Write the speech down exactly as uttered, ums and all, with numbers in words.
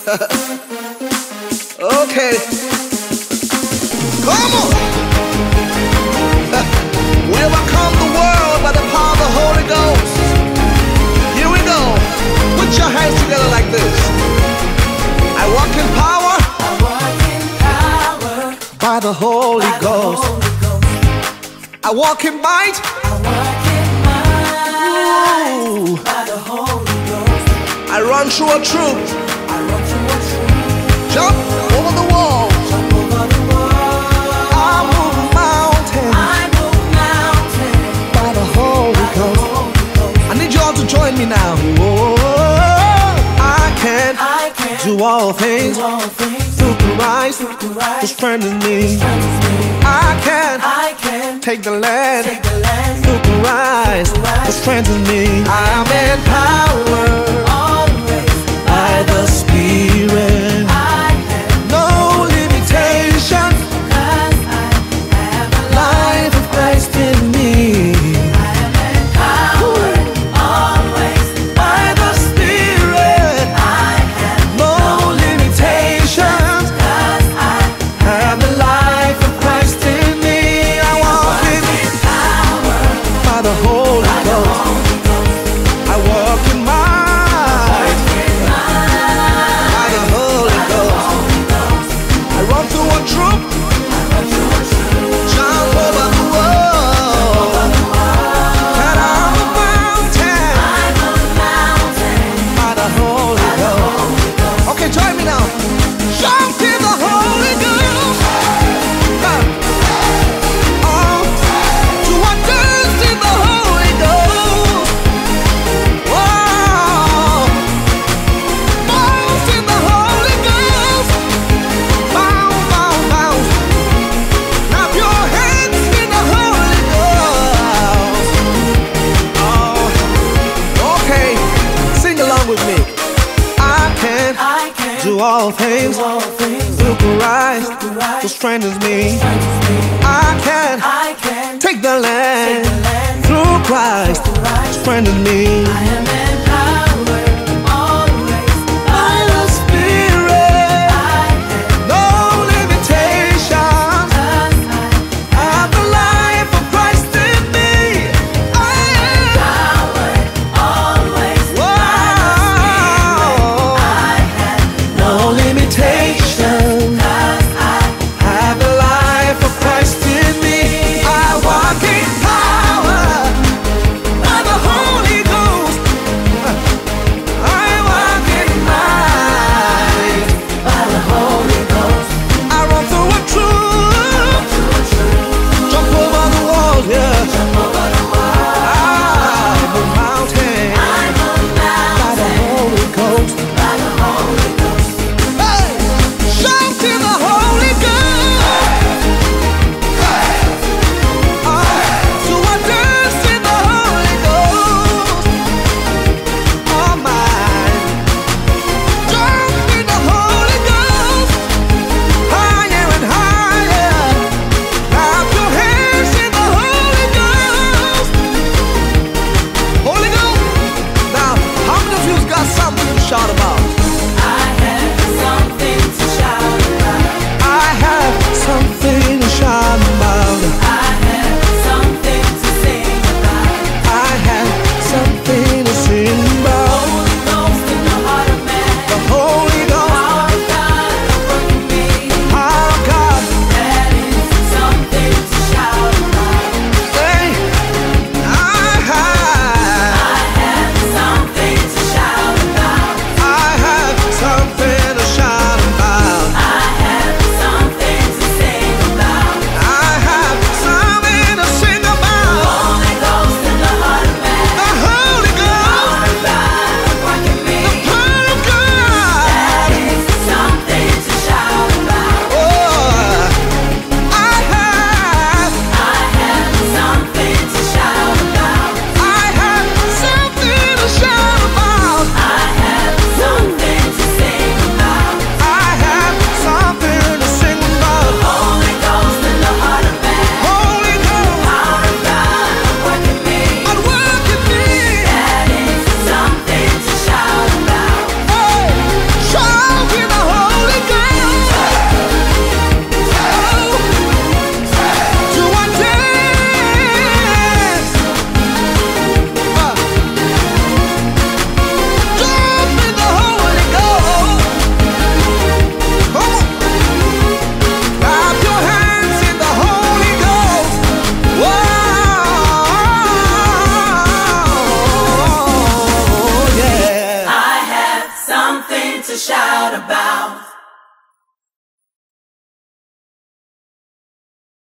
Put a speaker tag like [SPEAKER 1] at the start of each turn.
[SPEAKER 1] Okay, come on. We overcome the world by the power of the Holy Ghost. Here we go. Put your hands together like this. I walk in power,
[SPEAKER 2] I walk in power
[SPEAKER 1] by the Holy
[SPEAKER 2] by the
[SPEAKER 1] Ghost.
[SPEAKER 2] Holy Ghost.
[SPEAKER 1] I walk in might,
[SPEAKER 2] I walk in might
[SPEAKER 1] Ooh.
[SPEAKER 2] by the Holy Ghost.
[SPEAKER 1] I run through a troop,
[SPEAKER 2] I run through a troop,
[SPEAKER 1] jump over the wall,
[SPEAKER 2] jump over the wall.
[SPEAKER 1] I move mountains
[SPEAKER 2] I move mountains
[SPEAKER 1] by the Holy
[SPEAKER 2] by the
[SPEAKER 1] Ghost.
[SPEAKER 2] Holy Ghost.
[SPEAKER 1] I need you all to join me now. Oh, I can
[SPEAKER 2] I can
[SPEAKER 1] do all things
[SPEAKER 2] do all things
[SPEAKER 1] through Christ
[SPEAKER 2] through
[SPEAKER 1] who
[SPEAKER 2] Christ
[SPEAKER 1] strengthens me.
[SPEAKER 2] strengthens me.
[SPEAKER 1] I can
[SPEAKER 2] I can
[SPEAKER 1] take the land
[SPEAKER 2] take the land
[SPEAKER 1] through Christ who strengthens me. I am empowered
[SPEAKER 2] always
[SPEAKER 1] by the Spirit.
[SPEAKER 2] I have
[SPEAKER 1] No limitation,
[SPEAKER 2] 'cause I have a
[SPEAKER 1] life of Christ in me.
[SPEAKER 2] I am empowered always
[SPEAKER 1] By the Spirit,
[SPEAKER 2] I have
[SPEAKER 1] no limitations.
[SPEAKER 2] 'cause I
[SPEAKER 1] Have the life of Christ in me. I walk in
[SPEAKER 2] power
[SPEAKER 1] by the Holy
[SPEAKER 2] by the
[SPEAKER 1] Ghost.
[SPEAKER 2] Holy Ghost.
[SPEAKER 1] I walk in might by the Holy Ghost. I run through a troop, jump over the wall, and I'm a mountain by the Holy Ghost. Okay, join me now. Jump in the Holy Ghost. Huh. Oh, to a dance in the Holy Ghost. Whoa, bounce in the Holy Ghost. Bounce, bounce, bounce. Clap your hands in the Holy Ghost. Oh, okay. Sing along with me. I can
[SPEAKER 2] I can
[SPEAKER 1] do all things
[SPEAKER 2] do all things
[SPEAKER 1] through Christ
[SPEAKER 2] through
[SPEAKER 1] who
[SPEAKER 2] Christ
[SPEAKER 1] strengthens me.
[SPEAKER 2] strengthens me.
[SPEAKER 1] I can
[SPEAKER 2] I can
[SPEAKER 1] take the land
[SPEAKER 2] take the land
[SPEAKER 1] through Christ
[SPEAKER 2] through Christ.
[SPEAKER 1] strengthens me.
[SPEAKER 2] I am empowered always
[SPEAKER 1] By the Spirit,
[SPEAKER 2] I have
[SPEAKER 1] no limitations.
[SPEAKER 2] 'cause I
[SPEAKER 1] I have the life of Christ in me. I am.
[SPEAKER 2] empowered always
[SPEAKER 1] Whoa.
[SPEAKER 2] I have
[SPEAKER 1] No limitation.
[SPEAKER 2] 'cause I
[SPEAKER 1] Have the life of Christ in me. I walk in power by the Holy Ghost.
[SPEAKER 2] shout about.